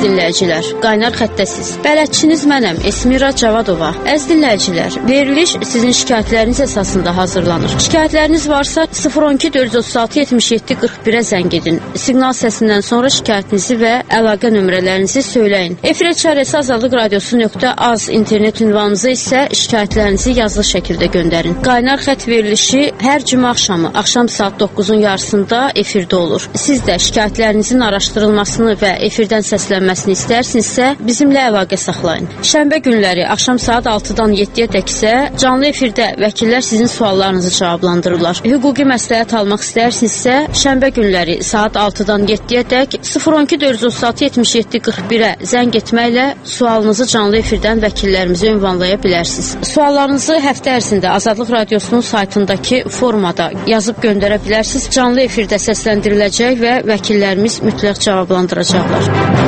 dinləyicilər, qaynar xəttəsiz. Bələdçiniz mənəm, Esmira Cavadova. Əziz dinləyicilər, veriliş sizin şikayətləriniz əsasında hazırlanır. Şikayətləriniz varsa 012 436 77 41-ə zəng edin. Siqnal səsindən sonra şikayətinizi və əlaqə nömrələrinizi söyləyin. Efirə çarəsi Azadlıq Radiosu.az internet ünvanımıza isə şikayətlərinizi yazılı şəkildə göndərin. Qaynar xətt verilişi hər cümə axşam saat 9-un yarısında efirdə olur. Siz də şikayətlerinizin araşdırılmasını və efirdən səslənməsini istərsinizsə, bizimlə əlaqə saxlayın. Şənbə günləri axşam saat 6-dan 7-yə isə canlı efirdə vəkillər sizin suallarınızı cavablandırırlar. Hüquqi məsləhət almaq istərsinizsə, şənbə günləri saat 6-dan 7-yə 012 436 77 41-ə zəng etməklə sualınızı canlı efirdən vəkillərimizə ünvanlaya bilərsiniz. Suallarınızı həftə ərzində Azadlıq Radiosunun saytındakı formada yazıb göndərə bilərsiniz. Canlı efirdə səsləndiriləcək və vəkillərimiz mütləq cavablandıracaqlar.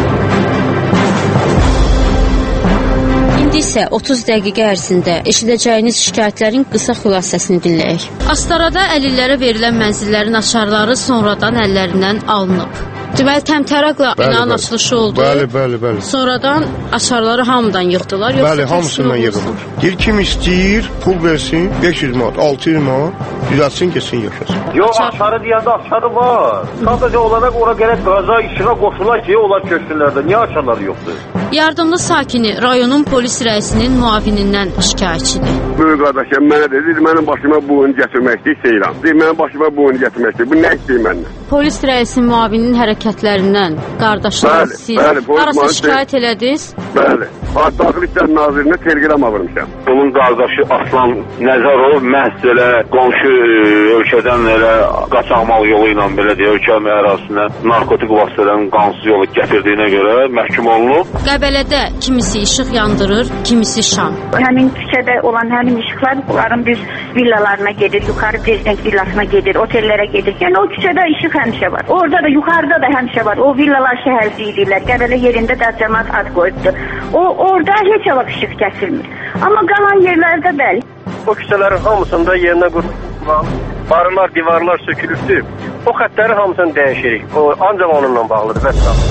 İndi isə 30 dəqiqə ərzində eşidəcəyiniz şikayətlərin qısa xülasəsini dinləyək. Astarada əlillərə verilən mənzillərin açarları sonradan əllərindən alınıb. Deməli, təmtəraqla binanın açılışı oldu. Bəli. Sonradan açarları hamıdan yığdılar. Bəli, hamısından yığılır. Deyir, kim istəyir, pul versin, 500 manat, 600 manat, düzəltsin, geçsin, yaşasın. Yox, açarı deyəndə açarı var. Sadəcə olaraq ora gələk qaza işinə qoşular ki, onlar köşkünlərdə. Niyə açarları yoxdur? Yardımlı sakini rayonun polis rəisinin müavinindən şikayətçidir. Böyük qardaşım mənə dedi, mənim başıma bu oyunu gətirmək istəyirəm. Deyir, mənim başıma bu oyunu gətirmək istəyir. Bu nə istəyir məndən? Polis rəisinin müavinin hərəkətlərindən qardaşlar siz arası şikayət elədiniz? Bəli. Daxili İşlər Nazirinə telegram alırmışam. Onun qardaşı Aslan Nəzərov məhz elə qonşu ölkədən elə qaçaqmal yolu ilə belə deyə ölkə ərazisinə narkotik vasitələrin qansız yolu gətirdiyinə görə məhkum olunub. Qəbələdə kimisi işıq yandırır, kimisi şam. Həmin küçədə olan həmin işıqlar bunların düz villalarına gedir, yuxarı prezident villasına gedir, otellərə gedir. Yəni o küçədə işıq həmişə var. Orada da yuxarıda da həmişə var. O villalar şəhərci edirlər. Qəbələ yerində də cəmaət ad qoyubdur. Orada heç vaxt işıq kəsilmir. Amma qalan yerlərdə bəli. O küçələrin hamısında yerinə qurulmuş barılar, divarlar sökülübdür. O xəttləri hamısını dəyişirik. O ancaq onunla bağlıdır. Vəssalam.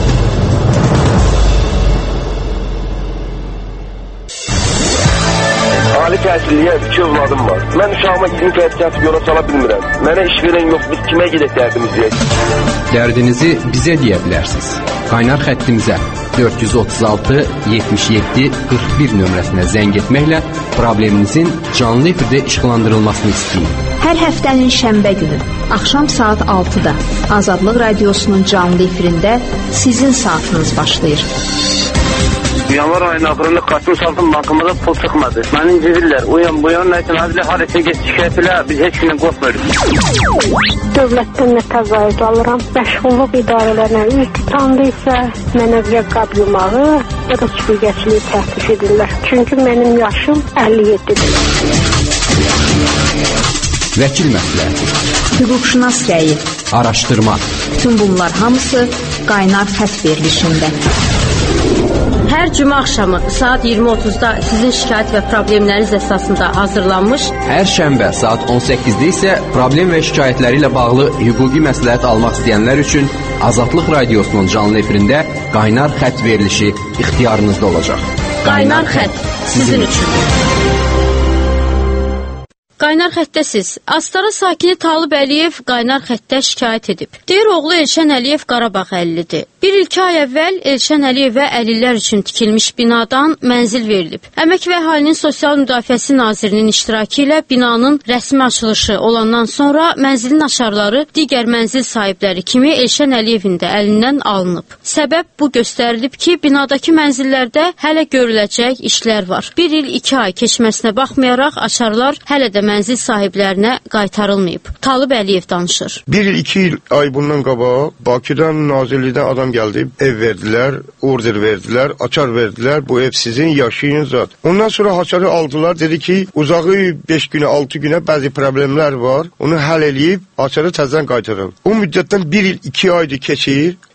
Ali təhsilliyə 2 övladım var. Mən uşağıma 20 fəət kəsib yola sala bilmirəm. Mənə iş verən yox, biz kimə gedək dərdimiz deyək? Dərdinizi bizə deyə bilərsiniz. Qaynar xəttimizə 436 77 41 nömrəsinə zəng etməklə probleminizin canlı efirdə işıqlandırılmasını istəyin. Hər həftənin şənbə günü axşam saat 6-da Azadlıq Radiosunun canlı efirində sizin saatınız başlayır. Yanvar ayının axırında kartın saldım, bankamıza pul çıxmadı. Məni incidirlər. Bu yan nəsin, abilə harəsə geç şikayət elə, biz heç kindən qorxmuyoruz. Dövlətdən nə təzayüd alıram. Məşğulluq idarələrinə ilk tutandı isə mənə bir qab yumağı ya da süpürgəçiliyi təklif edirlər. Çünki mənim yaşım 57-dir. Vəkil məsləhəti, hüquqşünas rəyi, araşdırma. Bütün bunlar hamısı qaynar xətt verilişində. Hər cümə axşamı saat 20:30-da sizin şikayət və problemləriniz əsasında hazırlanmış. Hər şənbə saat 18-də isə problem və şikayətləri ilə bağlı hüquqi məsləhət almaq istəyənlər üçün Azadlıq Radiosunun canlı efirində qaynar xətt verilişi ixtiyarınızda olacaq. Qaynar xətt sizin üçün. Qaynar xəttəsiz. Astara sakini Talib Əliyev qaynar xəttə şikayət edib. Deyir, oğlu Elşən Əliyev Qarabağ əllidir. 1-2 ay əvvəl Elşən Əliyevə əlillər üçün tikilmiş binadan mənzil verilib. Əmək və Əhalinin Sosial Müdafiəsi Nazirinin iştirakı ilə binanın rəsmi açılışı olandan sonra mənzilin açarları digər mənzil sahibləri kimi Elşən Əliyevin də əlindən alınıb. Səbəb bu göstərilib ki, binadakı mənzillərdə hələ görüləcək işlər var. 1 il 2 ay keçməsinə baxmayaraq açarlar hələ də mənzil sahiblərinə qaytarılmayıb. Talib Əliyev danışır. 1 il 2 ay bundan qabaq Bakıdan, Nazirlikdən adam gəldi, ev verdilər, order verdilər, açar verdilər, bu ev sizin, yaşayın zat. Ondan sonra açarı aldılar, dedi ki, uzağı 5 günə, 6 günə bəzi problemlər var, onu həll eləyib, açarı təzdən qaytarın. O müddətdən 1 il 2 aydır keçir,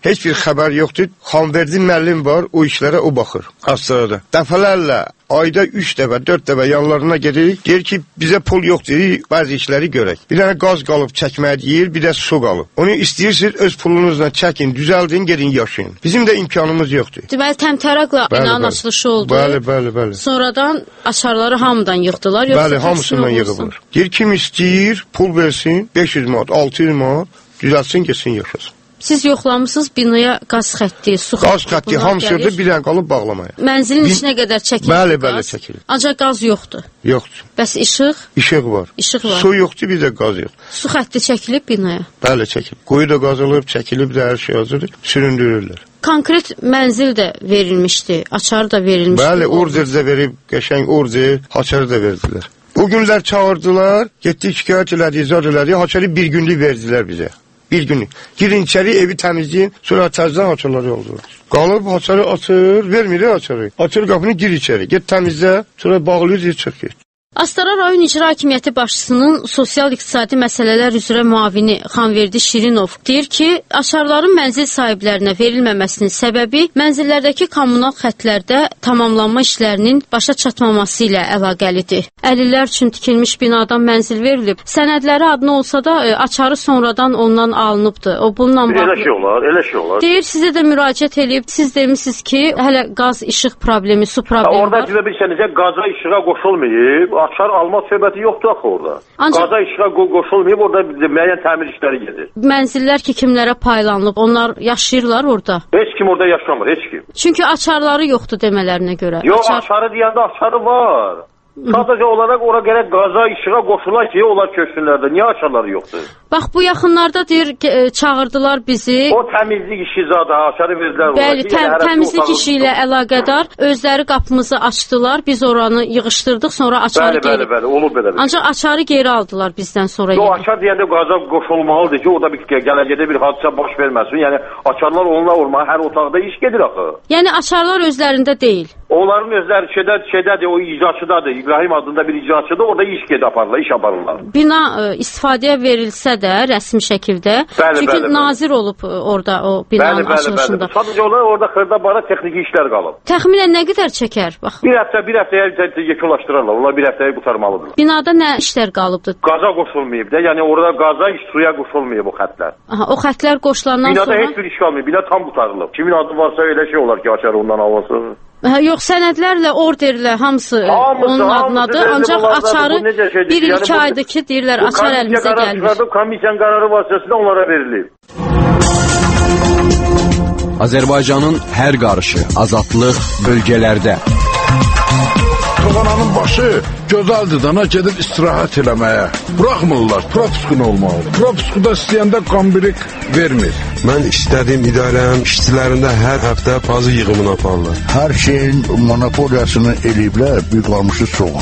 heç bir xəbər yoxdur. Xanverdi müəllim var, o işlərə o baxır. Hastalarda. Dəfələrlə ayda 3 dəfə, 4 dəfə yanlarına gedirik. Deyir ki, bizə pul yoxdur, bəzi işləri görək. Bir dənə qaz qalıb çəkməyə deyir, bir də su qalıb. Onu istəyirsiniz, öz pulunuzla çəkin, düzəldin, gedin yaşayın. Bizim də imkanımız yoxdur. Deməli, təmtəraqla binanın açılışı oldu. Bəli. Sonradan açarları hamıdan yığdılar. Bəli, hamısından yığılır. Deyir, kim istəyir, pul versin, 500 manat, 600 manat, düzəlsin, geçsin, yaşasın. Siz yoxlamısınız binaya qaz xətti, su xətti. Qaz xətti hamısıdır, bir dənə qalıb bağlamaya. Mənzilin içinə qədər çəkilir. Bəli, çəkilir. Ancaq qaz yoxdur. Yoxdur. Bəs işıq? İşıq var. Su yoxdur, bir də qaz yox. Su xətti çəkilib binaya? Bəli, çəkilib. Quyu da qazılıb, çəkilib də hər şey hazırdır, süründürürlər. Konkret mənzil də verilmişdi, açar da verilmişdi. Bəli, order də verib, qəşəng order, haçarı da verdilər. O günlər çağırdılar, getdik şikayət elədik, izah elədik, haçarı bir günlük verdilər bizə. Bir günlük. Girin içəri, evi təmizləyin, sonra təzdən haçarları yoldurur. Qalıb haçarı açır, vermir haçarı. Açır qapını, gir içəri, get təmizlə, sonra bağlayır, çıx get. Astara rayon İcra Hakimiyyəti başçısının sosial-iqtisadi məsələlər üzrə müavini Xanverdi Şirinov deyir ki, açarların mənzil sahiblərinə verilməməsinin səbəbi mənzillərdəki kommunal xətlərdə tamamlanma işlərinin başa çatmaması ilə əlaqəlidir. Əlillər üçün tikilmiş binadan mənzil verilib. Sənədləri adına olsa da açarı sonradan ondan alınıbdır. O bununla bağlı. Elə şey olar. Deyir, sizə də müraciət edib. Siz demişsiniz ki, hələ qaz, işıq problemi, su problemi var. Orada bilsənizə qaza, işığa qoşulmayıb. Açar alma söhbəti yoxdur axı orada. Qaza işığa qoşulmayıb, orada müəyyən təmir işləri gedir. Mənzillər ki, kimlərə paylanılıb, onlar yaşayırlar orada? Heç kim orada yaşamır, heç kim. Çünki açarları yoxdur demələrinə görə. Yox, açarı deyəndə açarı var. Sadəcə olaraq ora gərək qaza, işığa qoşular ki, onlar köçsünlərdə. Niyə açarları yoxdur? Bax, bu yaxınlarda deyir, çağırdılar bizi. O təmizlik işi zaten açarı verirlər. Bəli, təmizlik işi ilə əlaqədar özləri qapımızı açdılar, biz oranı yığışdırdıq, sonra açarı geri. Bəli, olur belə. Ancaq açarı geri aldılar bizdən sonra. Yox, açar deyəndə qaza qoşulmalıdır ki, orada gələcəkdə bir hadisə baş verməsin. Yəni, açarlar onunla olmalı, hər otaqda iş gedir axı. Yəni, açarlar özlərində deyil. Onların özləri şeydədir, o icraçıdadır. İbrahim adında bir icraçıdır, orada iş aparırlar, iş aparırlar. Bina istifadəyə verilsə də rəsmi şəkildə, çünki nazir olub orada o binanın açılışında. Sadəcə orada xırda-bara texniki işlər qalıb. Təxminən nə qədər çəkər? Bax. Bir həftəyə yekunlaşdırarlar, onlar bir həftəyə qutarmalıdırlar. Binada nə işlər qalıbdır? Qaza qoşulmayıb da, yəni orada qaza, suya qoşulmayıb o xətlər. Aha, o xətlər qoşulandan sonra? Binada heç bir iş qalmayıb, bina tam qutarılıb. Kimin adı varsa elə şey olar ki, açar ondan alması. Yox, sənədlərlə, orderlə hamısı onun adınadır, ancaq açarı 1-2 aydır ki, deyirlər, açar əlimizə gəlmir. Komissiyanın qərarı vasitəsilə onlara verilib. Azərbaycanın hər qarışı, azadlıq bölgələrdə. Toğananın başı gözəldir dana gedib istirahət eləməyə. Buraxmırlar, propiskun olmalı. Propiskuda istəyəndə qambirik vermir. Mən istədiyim idarənin işçilərində hər həftə pazı yığımını aparırlar. Hər şeyin monopoliyasını eləyiblər, bir qalmışı soğan.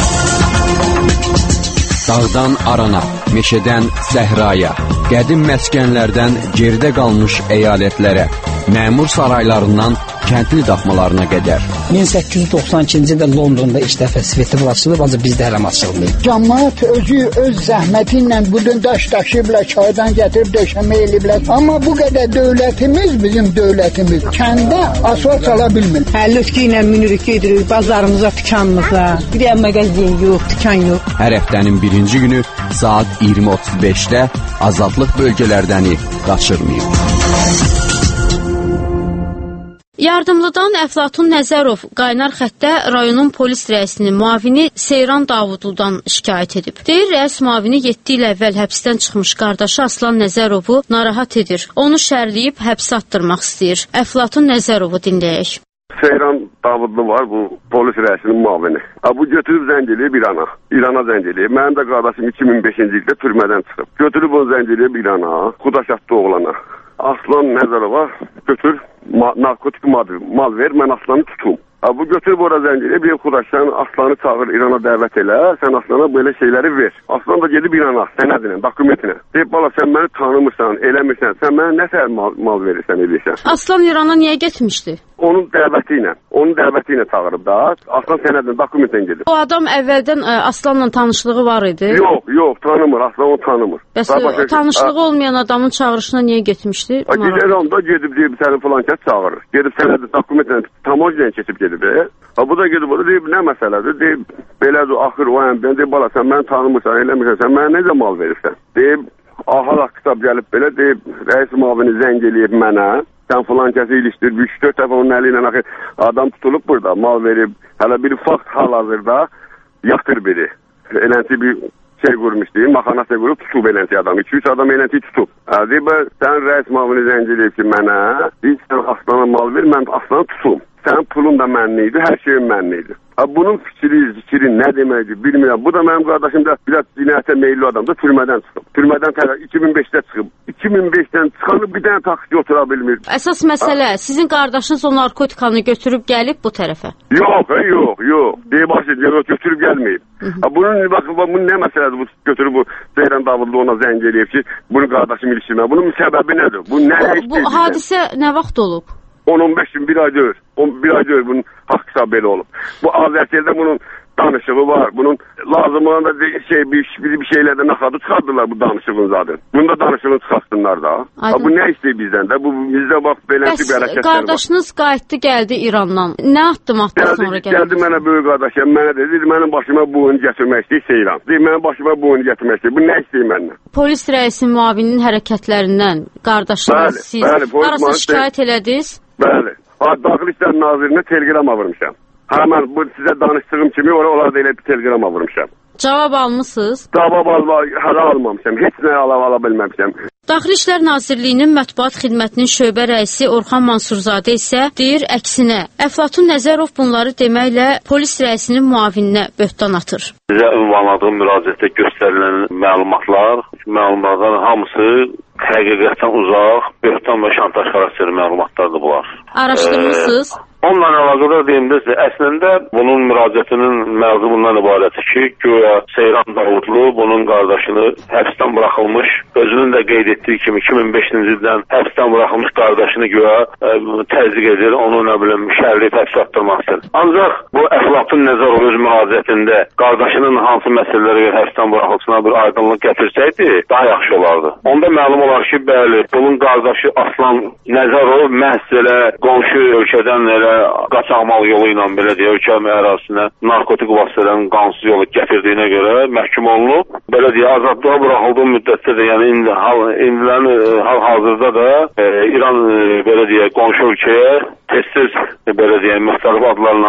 Dağdan arana, meşədən səhraya, qədim məskənlərdən geridə qalmış əyalətlərə, məmur saraylarından kəndli daxmalarına qədər. 1892-ci ildə Londonda ilk dəfə festival açılıb, ancaq bizdə hələ açılmayıb. Cəmaət özü öz zəhməti ilə budun daş daşıyıblar, çaydan gətirib döşəmə eləyiblər. Amma bu qədər dövlətimiz, bizim dövlətimiz kəndə asfalt çala bilmir. 52 ilə minirik gedirik bazarımıza, dükanımıza. Bir də mağazin yox, dükan yox. Hər həftənin birinci günü saat 20:35-də azadlıq bölgələrdəni qaçırmayın. Yardımlıdan Əflatun Nəzərov qaynar xəttə rayonun polis rəisinin müavini Seyran Davudludan şikayət edib. Deyir, rəis müavini 7 il əvvəl həbsdən çıxmış qardaşı Aslan Nəzərovu narahat edir. Onu şərləyib həbsə attırmaq istəyir. Əflatun Nəzərovu dinləyək. Seyran Davudlu var, bu polis rəisinin müavini. Bu götürüb zəng eləyib İrana zəng eləyib. Mənim də qardaşım 2005-ci ildə türmədən çıxıb. Götürüb o zəng eləyib İrana, Xudaşatlı oğlana. Aslan Nəzərova götür, narkotik mal ver, mən Aslanı tutum. Bu götürüb ora zəng eləyib, bir Xudaş, sən Aslanı çağır, İrana dəvət elə, sən Aslana belə şeyləri ver. Aslan da gedib İrana, sənədinə, dokumentinə. Deyib, bala, sən məni tanımırsan, eləmirsən, sən mənə nə tər mal verirsən, edirsən. Aslan İrana niyə getmişdi? Onun dəvəti ilə çağırıb da. Aslan sənədlə, dokumentlə gedib. O adam əvvəldən Aslanla tanışlığı var idi? Yox, tanımır. Aslan onu tanımır. Bəs o tanışlığı olmayan adamın çağırışına niyə getmişdi? Gidelim da gedib deyib, səni filan kəs çağırır. Gedib sənədi, dokumentlə, tamojla keçib gedib. Bu da gedib, o da deyib, nə məsələdir? Deyib, belədir, axır o əmdən, deyib, bala, sən məni tanımırsan, eləmirsən, sən mənə necə mal verirsən? Deyib, ahal kitab gəlib belə, deyib, rəis müavini zəng eləyib mənə. Sən filan kəsi ilişdir, 3-4 dəfə onun əli ilə adam tutulub burada, mal verib, hələ bir fakt hal-hazırda yaxdır biri. Elənti bir şey qurmuşdu, maxanası qurub tutub elənti adamı, 2-3 adam elənti tutub. Deyib, sən rəis müavini zəng eləyib ki, mənə, deyib, sən Aslana mal ver, mən Aslanı tutum. Sənin pulun da mənli idi, hər şeyin mənli idi. Bunun fikri nə deməkdir bilmirəm. Bu da mənim qardaşım da biraz cinayətə meyilli adam da türmədən çıxıb. Türmədən 2005-də çıxıb. 2005-dən çıxanı bir dənə taksiyə otura bilmir. Əsas məsələ, sizin qardaşınız o narkotikanı götürüb gəlib bu tərəfə? Yox. Deyib, götürüb gəlməyib. Bunun nə məsələdir bu götürüb bu Seyran Davudlu ona zəng eləyib ki, bunun qardaşım ilişdirmə. Bunun səbəbi nədir? Bu hadisə nə vaxt olub? 10-15 gün, bir ay deyil, bunun haqq hesab belə olub. Bu Azərbaycanda bunun danışığı var, bunun lazım olan da bir şeylərdən naxadı çıxardılar bu danışığın zaten. Bunu da danışığını çıxartsınlar da. Bu nə istəyir bizdən də? Bizdə bax, beləsi bir hərəkətlər var. Bəs qardaşınız qayıtdı, gəldi İrandan. Nə attım sonra gəldi? Gəldi mənə böyük qardaşım, mənə dedi, mənim başıma bu oyunu gətirmək istəyir Seyran. Deyir, mənim başıma bu oyunu gətirmək istəyir. Bu nə istəyir məndən? Polis rəisi müavinin hərəkətlərindən qardaşınız siz arası şikayət elədiniz? Bəli. Daxili İşlər Nazirinə telegram alırmışam. Həmən bu sizə danışdığım kimi orada elə bir telegram alırmışam. Cavab almısınız? Cavab hələ almamışam. Heç nə ala bilməmişəm. Daxili İşlər Nazirliyinin mətbuat xidmətinin şöbə rəisi Orxan Mansurzadə isə deyir əksinə. Əflatun Nəzərov bunları deməklə polis rəisinin müavininə böhtan atır. Bizə ünvanladığım müraciətdə göstərilən məlumatların hamısı həqiqətdən uzaq, böhtan və şantaj xarakterli məlumatlardır bunlar. Araşdırmısınız? Onunla əlaqədar deyim də, əslində bunun müraciətinin məzmunu bundan ibarətdir ki, güya Seyran Davudlu bunun qardaşını həbsdən buraxılmış, özünün də qeyd etdiyi kimi 2005-ci ildən həbsdən buraxılmış qardaşını güya təzyiq edir, onu şərliyib həbs atdırmaq istəyir. Ancaq bu Əflatun Nəzərov öz müraciətində qardaşının hansı məsələlərə görə həbsdən buraxılsına bir aydınlıq gətirsəydi, daha yaxşı olardı. Onda məlum olar ki, bəli, bunun qardaşı Aslan Nəzərov məhz elə qonşu ölkədən elə qaçaqmal yolu ilə belə deyə ölkə ərazisinə narkotik vasitələrin qanunsuz yolu gətirdiyinə görə məhkum olunub. Belə deyə azadlığa buraxıldığı müddətdə də, yəni indilərin hal-hazırda da İran belə deyə qonşu ölkəyə tez-tez belə deyə müxtəlif adlarla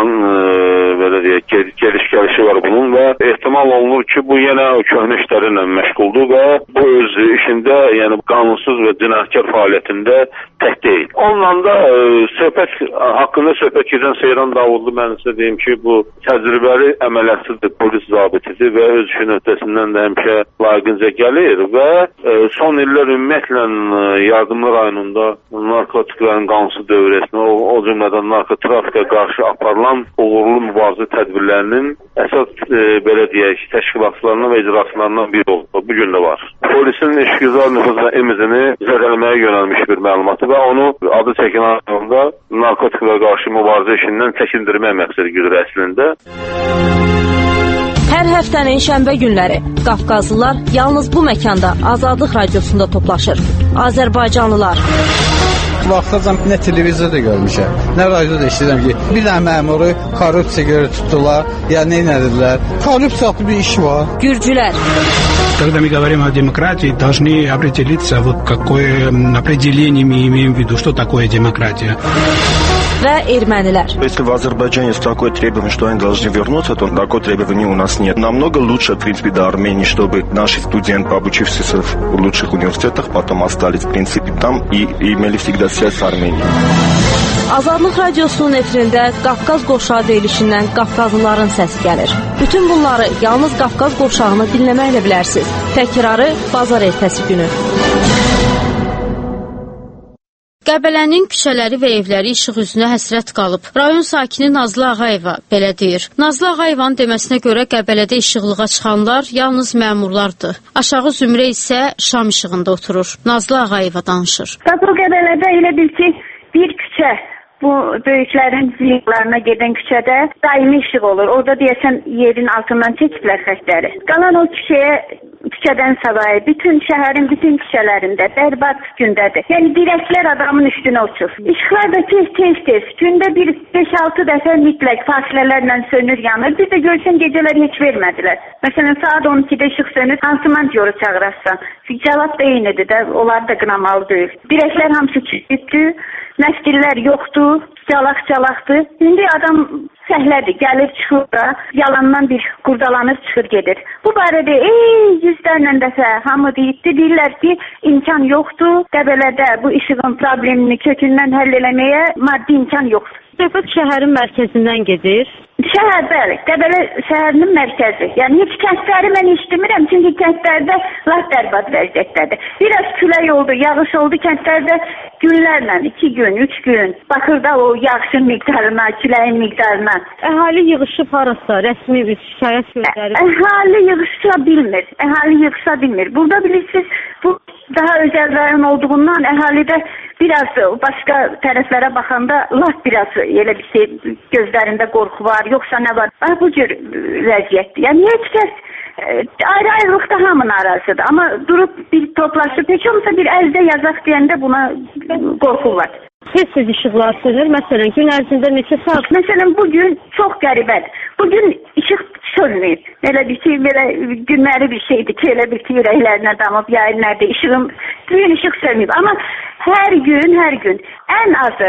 belə deyə geliş-gəlişi var bunun və ehtimal olunur ki, bu yenə köhnə işlərlə məşğuldur və bu öz işində, yəni qanunsuz və cinayətkar fəaliyyətində tək deyil. Onunla da haqqında söhbət gedən Seyran Davudlu mən sizə deyim ki, bu təcrübəli əməliyyatçıdır, polis zabitidir və öz işin öhdəsindən də həmişə layiqincə gəlir və son illər ümumiyyətlə Yardımlı rayonunda narkotiklərin qanunsuz dövrəsinə, o cümlədən narkotrafikə qarşı aparılan uğurlu mübarizə tədbirlərinin əsas belə deyək, təşkilatçılarından və icraçılarından biri olub. Bu gün də var. Polisin işgüzar nüfuz və imizini zədələməyə yönəlmiş bir məlumatı və onu adı çəkilen rayonda narkotiklərə qarşı mübarizə işindən çəkindirmək məqsədi güdür əslində. Hər həftənin şənbə günləri Qafqazlılar yalnız bu məkanda Azadlıq Radiosunda toplaşır. Azərbaycanlılar. Vaxtacan nə televizorda görmüşəm, nə radioda eşidirəm ki, bir dənə məmuru korrupsiya görə tutdular, ya nə edildilər. Korrupsiyalı bir iş var. Gürcülər. Когда мы говорим о демократии, должны определиться, вот какое определение мы имеем в виду, что такое демократия. Və ermənilər. Если в Азербайджане есть такое требование, что они должны вернуться, то такого требования у нас нет. Намного лучше, в принципе, до Армении, чтобы наши студенты, обучившиеся в лучших университетах, потом остались, в принципе, там и имели всегда связь с Арменией. Azadlıq Radiosunun efirində Qafqaz qovşağı deyilişindən Qafqazlıların səsi gəlir. Bütün bunları yalnız Qafqaz qovşağını dinləməklə bilərsiniz. Təkrarı bazar ertəsi günü. Qəbələnin küçələri və evləri işıq üzünə həsrət qalıb. Rayon sakini Nazlı Ağayeva belə deyir. Nazlı Ağayevanın deməsinə görə Qəbələdə işıqlığa çıxanlar yalnız məmurlardır. Aşağı zümrə isə şam işığında oturur. Nazlı Ağayeva danışır. Bu Qəbələdə elə bil ki, bir küçə bu böyüklərin villalarına gedən küçədə daimi işıq olur. Orada deyəsən yerin altından çəkiblər xəttləri. Qalan o küçədən savayı bütün şəhərin bütün küçələrində bərbad gündədir. Yəni dirəklər adamın üstünə uçur. İşıqlar da tez. Gündə bir 5-6 dəfə mütləq fasilələrlə sönür, yanır. Biz də görsən gecələr heç vermədilər. Məsələn saat 12-də işıq sönür, hansı mantiyoru çağırırsan. Cavab da eynidir də, onlar da qınamalı deyil. Dirəklər hamısı çürükdür, məftillər yoxdur, calaqdır. İndi adam səhlədir, gəlir çıxır da, yalandan bir qurdalanır, çıxır gedir. Bu barədə yüzlərlə dəfə hamı deyirlər ki, imkan yoxdur, Qəbələdə bu işığın problemini kökündən həll eləməyə maddi imkan yoxdur. Söhbət şəhərin mərkəzindən gedir. Şəhər, bəli, Qəbələ şəhərinin mərkəzi. Yəni heç kəndləri mən işləmirəm, çünki kəndlərdə laf bərbad vəziyyətdədir. Biraz külək oldu, yağış oldu kəndlərdə günlərlə, 2 gün, 3 gün baxırda o yağışın miqdarına, küləyin miqdarına. Əhali yığışıb harasa, rəsmi bir şikayət sözləri. Əhali yığışa bilmir. Burada bilirsiniz, bu daha özəl rayon olduğundan əhalidə biraz başqa tərəflərə baxanda laf biraz elə bir şey gözlərində qorxu var, yoxsa nə var? Bu cür vəziyyətdir. Yəni heç kəs ayrı-ayrılıqda hamı narazıdır. Amma durub bir toplaşıb, heç olmasa bir əldə yazaq deyəndə buna qorxu var. Tez işıqlar sönür. Məsələn, gün ərzində neçə saat? Məsələn, bugün çox qəribədir. Bugün işıq sönməyib. Elə bir şey, belə günləri bir şeydir ki, elə bir ki, ürəklərinə damıb, yayın nədir, bugün işıq sönməyib. Amma hər gün, ən azı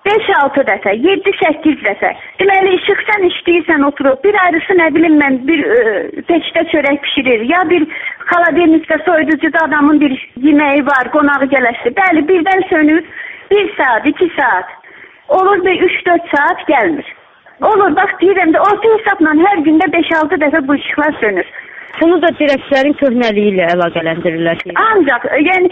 5-6 dəfə, 7-8 dəfə. Deməli, işıq sən işləyirsən, oturub, bir ayrısı nə bilim mən, bir peçdə çörək pişirir, ya bir xalabernikdə soyuducuda adamın bir yeməyi var, qonağı gələsi. Bəli, birdən sönür, 1 saat, 2 saat, olur və 3-4 saat gəlmir. Olur, bax deyirəm də, orta hesabla hər gündə 5-6 dəfə bu işıqlar sönür. Bunu da dirəklərin köhnəliyi ilə əlaqələndirirlər. Ancaq, yəni,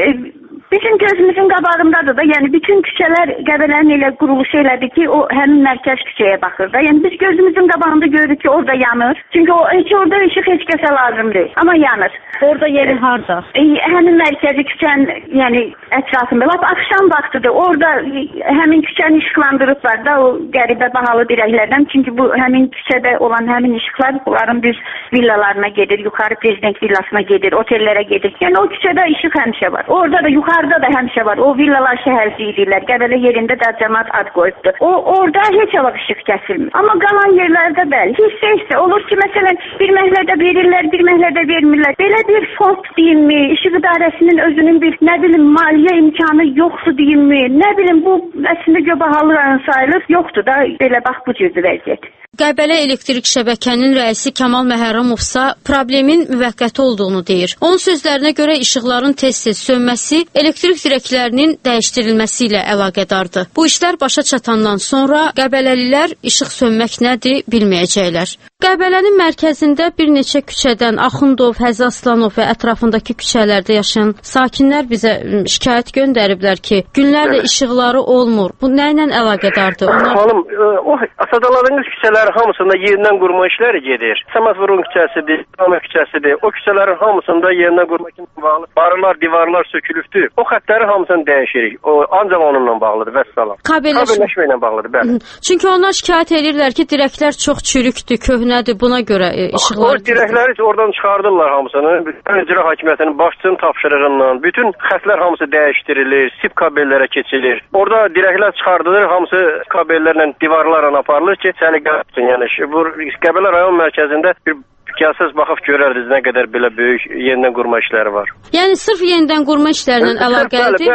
bizim gözümüzün qabağındadır da, yəni bütün küçələr Qəbələnin elə quruluşu elədir ki, o həmin mərkəz küçəyə baxır da. Yəni biz gözümüzün qabağında görürük ki, orada yanır. Çünki orada işıq heç kəsə lazım deyil, amma yanır. Orada yeri harda? Həmin mərkəzi küçənin, yəni ətrafında, lap axşam vaxtıdır. Orada həmin küçəni işıqlandırıblar da, o qəribə bahalı dirəklərdən. Çünki bu həmin küçədə olan həmin işıqlar onların düz villalarına gedir, yuxarı prezident villasına gedir, otellərə gedir. Yəni o küçədə işıq həmişə var. Orada da yuxarıda da həmişə var. O villalar şəhərciyi deyirlər. Qəbələ yerində də cəmaət ad qoyubdur. Orada heç vaxt işıq kəsilmir. Amma qalan yerlərdə bəli. Hissə olur ki, məsələn, bir məhəllədə verirlər, bir məhəllədə vermirlər. Belə bir fond deyilmi, işıq idarəsinin özünün bir, nə bilim, maliyyə imkanı yoxdur deyilmi, nə bilim, bu əslində göbahalı rayon sayılır. Yoxdur da, belə bax bu cürdür vəziyyət. Qəbələ elektrik şəbəkənin rəisi Kamal Məhərrəmovsa problemin müvəqqəti olduğunu deyir. Onun sözlərinə görə işıqların tez-tez sönməsi elektrik dirəklərinin dəyişdirilməsi ilə əlaqədardır. Bu işlər başa çatandan sonra Qəbələlilər işıq sönmək nədir bilməyəcəklər. Qəbələnin mərkəzində bir neçə küçədən Axundov, Həzi Aslanov və ətrafındakı küçələrdə yaşayan sakinlər bizə şikayət göndəriblər ki, günlərlə işıqları olmur. Bu nə ilə əlaqədardır? Xanım, o sadaladığınız küçələrin hamısında yerindən qurma işləri gedir. Səmətvurun küçəsidir, Qamə küçəsidir. O küçələrin hamısında yerindən qurma kimi bağlı. Barılar, divarlar sökülübdür. O xəttləri hamısını dəyişirik. O ancaq onunla bağlıdır, vəssalam. Kabelləşmə ilə bağlıdır, bəli. Çünki onlar şikayət edirlər ki, dirəklər çox çürükdür, köhnədir, buna görə işıqlar... O dirəkləri oradan çıxardırlar hamısını. İcra hakimiyyətinin başçının tapşırığından. Bütün xətlər hamısı dəyişdirilir, sip kabellərə keçilir. Orada dirəklər çıxardılır, hamısı kabellərlə divarlarla aparılır ki, səliqə olsun. Yəni, bu Qəbələ rayon mərkəzində bir gəlsəz baxıb görərdiniz nə qədər belə böyük yenidən qurma işləri var. Yəni sırf yenidən qurma işlərlə əlaqəlidir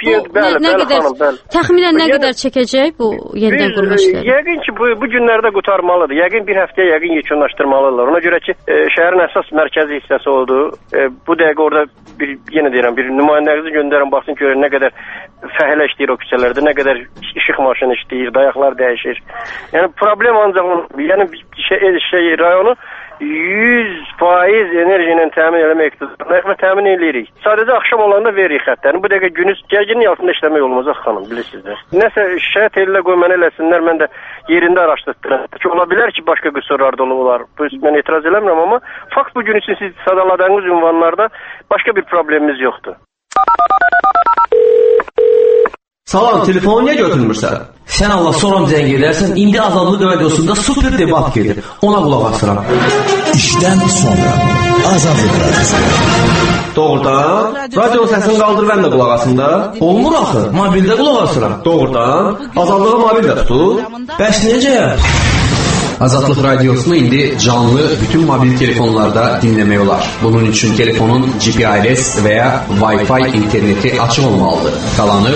və təxminən nə qədər çəkəcək bu yenidən qurma işləri? Yəqin ki, bu günlərdə qutarmalıdır. Yəqin bir həftəyə yəqin yekunlaşdırmalıdırlar. Ona görə ki, şəhərin əsas mərkəzi hissəsi oldu. Bu dəqiqə orada yenə deyirəm, bir nümayəndənizi göndərin, baxsın görün nə qədər fəhlə işləyir o küçələrdə, nə qədər işıq maşını işləyir, dayaqlar dəyişir. Yəni problem ancaq rayonu 100% enerji ilə təmin eləmək iqtidarına təmin edirik. Sadəcə axşam olanda veririk xətlərini. Bu dəqiqə günüz gərginin altında işləmək olmazaq xanım, bilirsiniz. Nəsə şikayət elə qoy mənə eləsinlər, mən də yerində araşdırdım. Ola bilər ki, başqa qüsurlar da olar. Mən etiraz eləmirəm, amma fakt bu gün üçün siz sadaladığınız ünvanlarda başqa bir problemimiz yoxdur. Salam, telefonu niyə götürmürsən? Sən Allah sonra zəng edərsən, indi Azadlıq Radiosunda super debat gedir. Ona qulaq asıram. İşdən sonra Azadlıq Radiosu. Doğrudan? Radio səsini qaldır, mən də qulaq asım da. Olmur axı, mobildə qulaq asıram. Doğrudan? Azadlığı mobildə tutur. Bəs necə? Azadlıq Radiosunu indi canlı bütün mobil telefonlarda dinləmək olar. Bunun üçün telefonun GPRS və ya Wi-Fi interneti açıq olmalıdır. Qalanı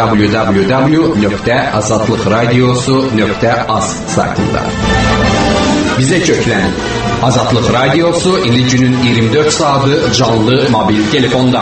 www.azadlıqradiosu.az saytında. Bizə köklənin. Azadlıq Radiosu indi günün 24 saatı canlı mobil telefonda.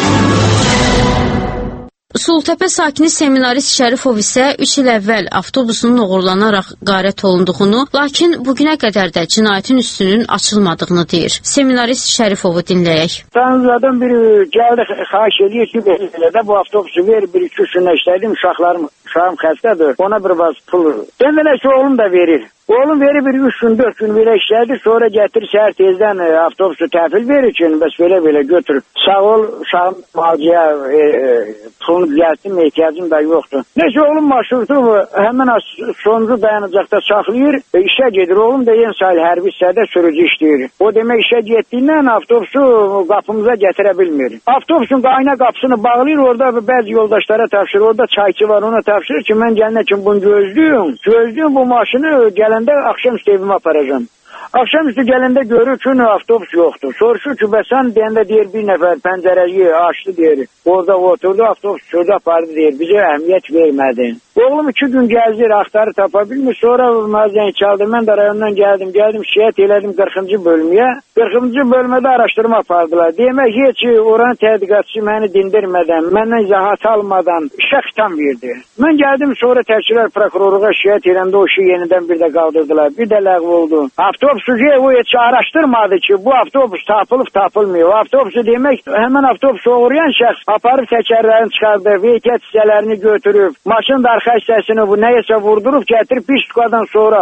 Sultəpə sakini seminarist Şərifov isə 3 il əvvəl avtobusunun oğurlanaraq qarət olunduğunu, lakin bugünə qədər də cinayətin üstünün açılmadığını deyir. Seminarist Şərifovu dinləyək. Tanrıdan biri gəldi, xahiş edir ki, belə bu avtobusu ver, 1-2 günə işlədim, uşağım xəstədir, ona bir vaz pul. Demələ ki, oğlum da verir. Oğlum verir bir 3 gün, 4 gün belə işlədi, sonra gətirir səhər tezdən avtobusu təhvil verir ki, bəs belə götürür. Sağ ol, uşağım malcıya pulunu düzəltdim, ehtiyacım da yoxdur. Neyse, oğlum marşrutu həmin sonuncu dayanacaqda saxlayır, işə gedir. Oğlum da yeni sahil hərbi hissədə sürücü işləyir. O demək işə getdiyindən avtobusu qapımıza gətirə bilmir. Avtobusun qayna qapısını bağlayır, orada bəzi yoldaşlara tapşırır, orada çayçı var, ona tapşırır ki, mən gələnə kimi bunu gözlüyüm bu maşını gələndə axşamüstü evimə aparacağım. Akşamüstü gələndə görür ki, avtobus yoxdur. Soruşur ki, bəsən deyəndə deyir, bir nəfər pəncərəyi açdı deyir. Orada oturdu, avtobus şurada apardı deyir. Bizə əhəmiyyət vermədi. Oğlum 2 gün gəzir, axtarı tapa bilmir. Sonra zəng çaldı. Mən də rayondan gəldim, şikayət elədim 40-cı bölməyə. 40-cı bölmədə araşdırma apardılar. Demək heç oranın tədqiqatçısı məni dindirmədən, məndən izahat almadan işə xitam verdi. Mən gəldim, sonra təşkilat prokurorluğa şikayət eləndə o işi yenidən bir də qaldırdılar. Bir də ləğv oldu. Avtobusu o heç araşdırmadı ki, bu avtobus tapılmıyor. Avtobusu demək, həmən avtobusu uğrayan şəxs aparıb təkərlərini çıxardı, veytiyyət hissələrini götürüb, maşının da arxa hissəsini bu nəyəsə vurdurub, gətirib bir stukadan sonra,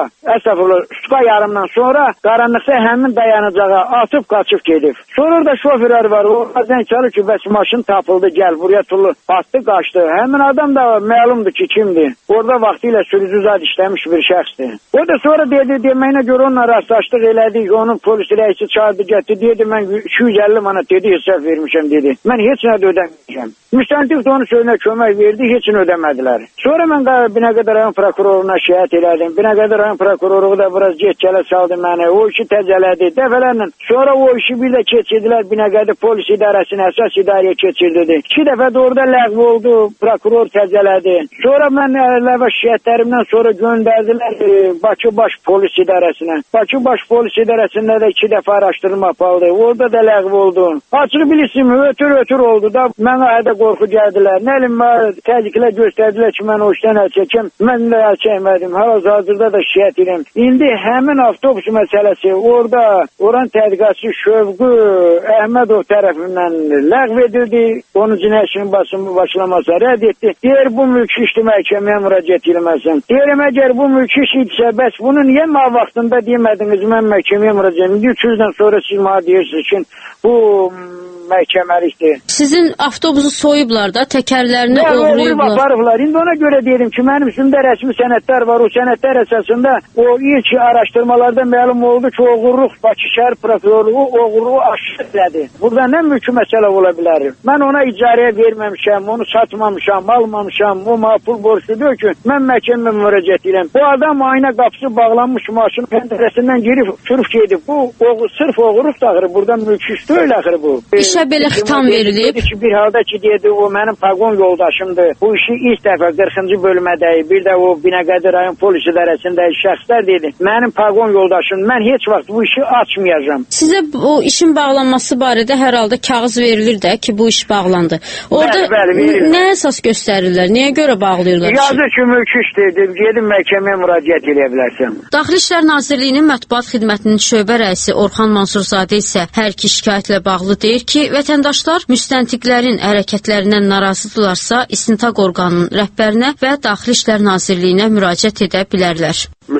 stuka yarımdan sonra qaranlıqda həmin dayanacağa atıb qaçıb gedib. Sonra da şoförlər var, o zəng çalır ki, bəs maşın tapıldı, gəl, buraya tullu, atdı, qaçdı. Həmin adam da məlumdur ki, kimdir. Orada vaxtilə sürücü zad işləmiş bir şəxsdir. O da sonra deməyinə görə onunla rastlaşdıq, elədik, onun polis rəisi çağırdı, getdi, dedi, mən 250 manat dedi, hesab vermişəm, dedi. Mən heç nə də ödəməyəcəm. Müstəntiq də onun sözünə kömək verdi, heç nə ödəmədilər. Sonra mən Binəqədi rayon prokuroruna şikayət elədim. Binəqədi rayon prokuroru da biraz geç-gələ saldı məni. O işi təcələdi. Dəfələrlə. Sonra o işi bir də keçirdilər Binəqədi polis idarəsinin əsas idarəyə keçirildi. 2 dəfə də orada ləğv oldu. Prokuror təcələdi. Sonra mən əlavə şikayətlərimdən sonra göndərdilər Bakı Baş Polis İdarəsinə. Bakı Baş Polis İdarəsində də 2 dəfə araşdırma aparıldı. Orada da ləğv oldu. Açıq bilirsin, ötür oldu da mənə hədə qorxu gəldilər. Nə elim, təzyiqlə göstərdilər ki, mən o işdən əl çəkəm. Mən də əl çəkmədim. Hal-hazırda da şikayət edirəm. İndi həmin avtobus məsələsi oranın tədqiqatçı Şövqü Əhmədov tərəfindən ləğv edildi. Onun cinayətçinin başlaması rədd etdi. Deyir, bu mülki işli məhkəməyə müraciət edilməsin. Deyirəm, əgər bu mülki iş idisə, bəs bunu niyə vaxtında demədiniz, mən məhkəməyə müraciət edim. 3 ildən sonra siz mənə deyirsiniz ki, bu məhkəməlikdir. Sizin avtobusu soyublar da, təkərlərini oğurlayıblar. Aparıblar. İndi ona görə deyirəm ki, mənim üstümdə rəsmi sənədlər var. O sənədlər əsasında o ilk araşdırmalarda məlum oldu ki, oğurluq Bakı şəhər prokurorluğu oğurluğu aşırıdır. Burada nə mülki məsələ ola bilər? Mən ona icarəyə verməmişəm, onu satmamışam, almamışam. O pul borçludur ki, mən məhkəməyə müraciət edirəm. Bu adam ayna qapısı bağlanmış maşının pəncərəsindən girib sürüb gedib. Bu sırf oğurluq dağırı. Burada mülki iş deyil axırı bu. İşə belə xitam verilib. Bir halda ki, dedi, o mənim pagon yoldaşımdır. Bu işi ilk dəfə 40-cı bölmədəyi, bir də o Binəqədi rayon polis idarəsindəki şəxslər dedi, mənim pagon yoldaşım, mən heç vaxt bu işi açmayacağam. Sizə o işin bağlanması barədə hər halda kağız verilir də ki, bu iş bağlandı. Orada nə əsas göstərirlər? Niyə görə bağlayırlar? Yazır ki, mülki işdir, gedin məhkəməyə müraciət edə bilərsən. Daxili İşlər Nazirliyinin Mətbuat Xidmətinin şöbə rəisi Orxan Mansurzadə isə hər iki şikayətlə bağlı deyir ki, vətəndaşlar müstəntiqlərin hərəkətlərindən narazıdırlarsa, istintaq orqanının rəhbərinə və Daxili İşlər Nazirliyinə müraciət edə bilərlər.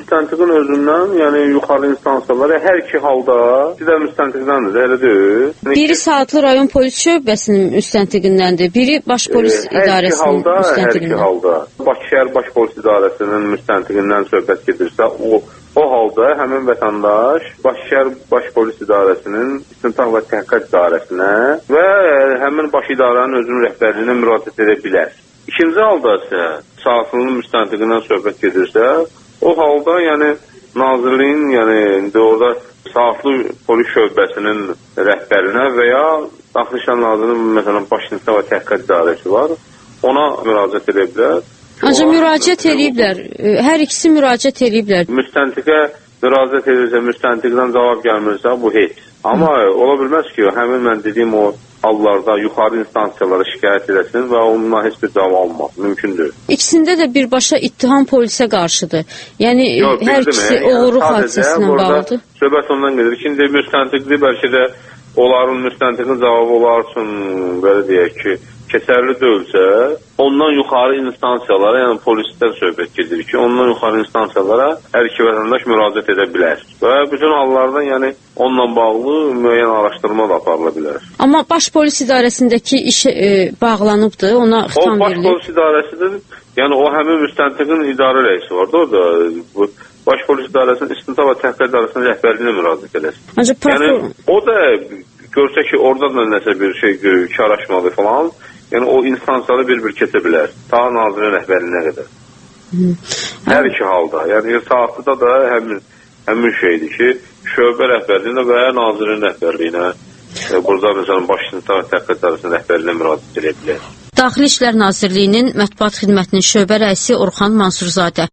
müstəntiqin özündən, yəni yuxarı instansiyalara hər iki halda bir də müstəntiqdəndir, elə deyil. Biri Saatlı rayon polis şöbəsinin müstəntiqindəndir, biri baş polis idarəsinin müstəntiqindən. Hər iki halda. Bakı şəhər baş polis idarəsinin müstəntiqindən söhbət gedirsə, o halda həmin vətəndaş Bakı şəhər baş polis idarəsinin istintaq və təhqiqat idarəsinə və həmin baş idarənin özünün rəhbərliyinə müraciət edə bilər. İkinci halda isə Saatlı'nın müstəntiqindən söhbət gedirsə, o halda yəni nazirliyin, yəni indi orada Saatlı polis şöbəsinin rəhbərinə və ya Daxili İşlər Nazirliyinin məsələn baş istintaq və təhqiqat idarəsi var, ona müraciət edə bilər. Ancaq müraciət ediblər, hər ikisi müraciət ediblər. Müstəntiqə müraciət edirsə, müstəntiqdən cavab gəlmirsə, bu heç. Amma ola bilməz ki, həmin mən dediyim o hallarda yuxarı instansiyalara şikayət edəsin və ondan heç bir cavab almaq mümkündür. İkisində də birbaşa ittiham polisə qarşıdır. Yəni hər ikisi oğurluq hadisəsinə bağlıdır. Söhbət ondan gedir. İkinci müstəntiqdir, bəlkə də onların müstəntiqin cavabı olar üçün belə deyək ki, keçərli deyilsə, ondan yuxarı instansiyalara, yəni polisdən söhbət gedir ki, ondan yuxarı instansiyalara hər iki vətəndaş müraciət edə bilər. Və bütün hallarda yəni onunla bağlı müəyyən araşdırma da aparıla bilər. Amma baş polis idarəsindəki iş bağlanıbdır, ona xitam verilir. O baş polis idarəsidir, yəni o həmin müstəntiqin idarə rəisi vardı orada. Baş polis idarəsinin istintaq və təhqiqat idarəsinin rəhbərliyinə müraciət edəsin. Ancaq yəni o da görsə ki, orada da nəsə bir şey karışmalı falan, yəni o instansiyaları bir-bir keçə bilər. Ta nazirin rəhbərliyinə qədər. Hər iki halda. Yəni Saatlıda da həmin şeydir ki, şöbə rəhbərliyinə və nazirin rəhbərliyinə burada məsələn baş istintaq və təhqiqat idarəsinin rəhbərliyinə müraciət edə bilər. Daxili İşlər Nazirliyinin mətbuat xidmətinin şöbə rəisi Orxan Mansurzadə.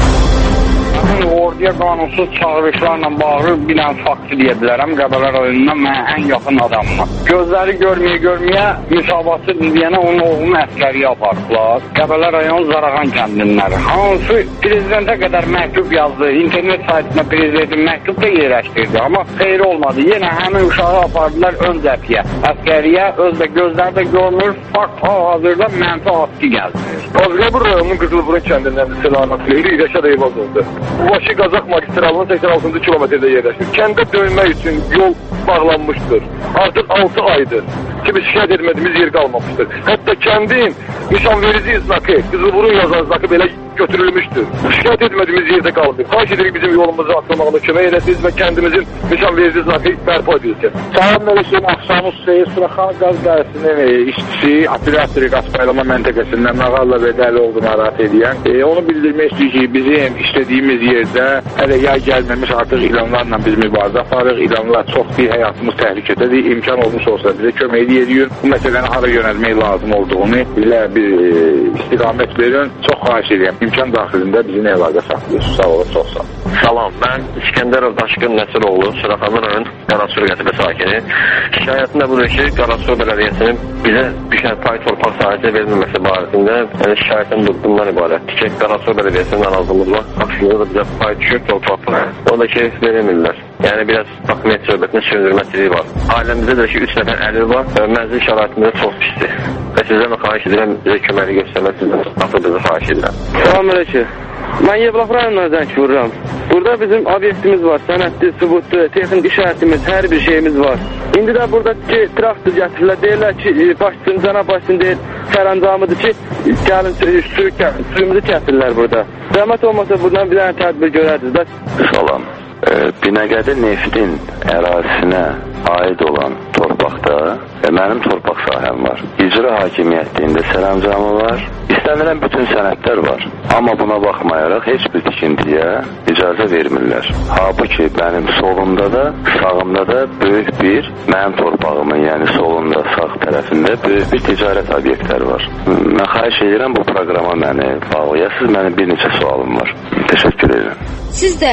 Orduya qanunsuz çağırışlarla bağlı bir dənə faktı deyə bilərəm. Qəbələ rayonundan mənə ən yaxın adamım. Gözləri görməyə müsabatı deyənə onun oğlunu əskəriyə apardılar. Qəbələ rayon Zarağan kəndinləri. Hansı prezidentə qədər məktub yazdı. İnternet saytına prezidentin məktub da yerləşdirdi. Amma xeyri olmadı. Yenə həmin uşağı apardılar ön cəbhəyə. Əskəriyə özdə gözləri də görmür. Fakt hal-hazırda mənfi haqqı gəldi. Qazqabur rayonunun Qızılburun kəndindən Selamat Leyli Rəşad Eyvaz oldu. Bakı Qazax magistralının 86-cı kilometrdə yerləşir. Kəndə dönmək üçün yol bağlanmışdır. Artıq 6 aydır ki, biz şikayət etmədiyimiz yer qalmamışdır. Hətta kəndin nişanverici znakı, Qızılburun yazan znakı belə götürülmüşdür. Şikayət etmədiyimiz yerdə qalmır. Xahiş edirik bizim yolumuzu açılmağına kömək edəsiniz və kəndimizin nişanverici znakı bərpa edilsin. Sağ Mələkənin axşamı Seyir Suraxan qaz dairesinin işçisi, operatori qaz paylama məntəqəsindən Nağalla və Dəli oldu narahat edən. Onu bildirmək istəyir ki, bizim işlədiyimiz yerdə hələ yay gəlməmiş artıq ilanlarla biz mübarizə aparırıq. İlanlar çox bir həyatımız təhlükədədir. İmkan olmuş olsa bizə kömək edirik. Bu məsələni hara yönəlmək lazım olduğunu bizə bir istiqamət verin. Çox xahiş edirəm. İmkan daxilində bizimlə əlaqə saxlayırsınız. Sağ olun, çox sağ olun. Salam, mən İskəndərov Daşqın Nəsiroğlu, Suraxanlı rayon Qarasur qəsəbə sakini. Şikayətim də budur ki, Qarasur bələdiyyəsinin bizə düşən pay torpaq sahəsi verilməməsi barəsində şikayətim bundan ibarətdir ki, Qarasur bələdiyyəsinin narazılığı aksiyonu da bizə pay düşür torpaqlar. O da ki, verilmirlər. Yəni biraz hakimiyyət söhbətinin söndürməsiliyi var. Ailəmizdə də ki, 3 nəfər əlil var və mənzil şəraitində çox pisdir. Və sizdən də xahiş edirəm, bizə köməkli göstərmək sizdən xahiş edirəm. Salam əleykum. Mən Yevlax rayonundan zəng vururam. Burada bizim obyektimiz var, sənədli, sübutlu, texnik işarətimiz, hər bir şeyimiz var. İndi də buradakı traktor gətirirlər, deyirlər ki, başçın, cənab başçın deyir, sərəncamıdır ki, gəlin suyumuzu kəsilirlər burada. Zəhmət olmasa buradan bir dənə tədbir görərdiniz. Salam. Binəqədi neftin ərazisinə aid olan torpaqda mənim torpaq sahəm var. İcra hakimiyyətliyində sərəncamı var. İstənilən bütün sənədlər var. Amma buna baxmayaraq heç bir tikintiyə icazə vermirlər. Halbuki mənim solumda da, sağımda da böyük bir mənim torpağımın, yəni solunda, sağ tərəfində böyük bir ticarət obyektləri var. Mən xahiş edirəm bu proqrama məni bağlayasınız. Mənim bir neçə sualım var. Təşəkkür edirəm. Siz də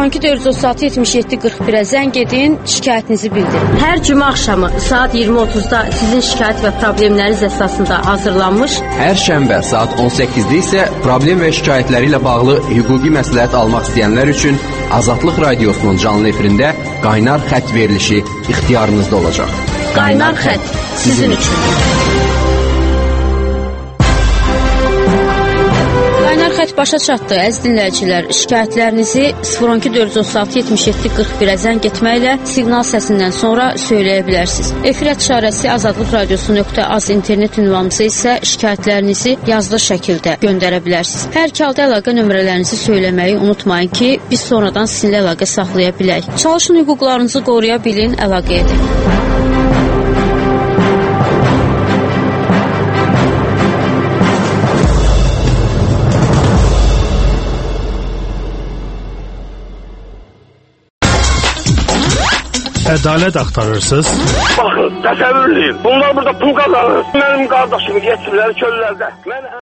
012-436-77-41-ə zəng edin, şikayətinizi bildirin. Hər cümə axşamı saat 20:30-da sizin şikayət və problemləriniz əsasında hazırlanmış. Hər şənbə saat 18-də isə problem və şikayətləri ilə bağlı hüquqi məsləhət almaq istəyənlər üçün Azadlıq Radiosunun canlı efirində qaynar xətt verilişi ixtiyarınızda olacaq. Qaynar xətt sizin üçün. başa çatdı. Əziz dinləyicilər, şikayətlərinizi 012-436-77-41-ə zəng etməklə siqnal səsindən sonra söyləyə bilərsiniz. Efirət işarəsi Azadlıq Radiosu.az internet ünvanımıza isə şikayətlərinizi yazılı şəkildə göndərə bilərsiniz. Hər iki halda əlaqə nömrələrinizi söyləməyi unutmayın ki, biz sonradan sizinlə əlaqə saxlaya bilək. Çalışın, hüquqlarınızı qoruya bilin, əlaqə edin. Ədalət axtarırsınız? Baxın, təsəvvürləyin. Bunlar burada pul qazanır. Mənim qardaşımı yetirlər çöllərdə.